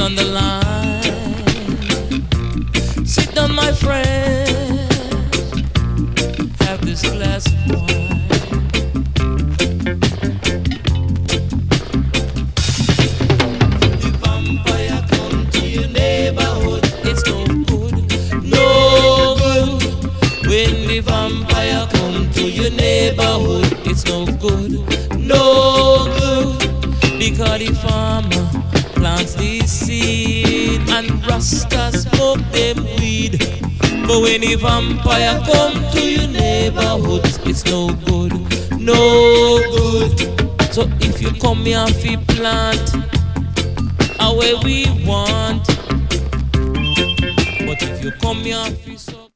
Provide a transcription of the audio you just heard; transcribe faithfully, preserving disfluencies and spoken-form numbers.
on the line. Sit down, my friend, have this glass of wine. The vampire come to your neighborhood, it's no good, no good. When the vampire come to your neighborhood, it's no good, no good. Because the farmer plants the seed and Rasta smoke them weed. But when the vampire come to your neighborhood, it's no good, no good. So if you come here fi plant away we want, but if you come here fi so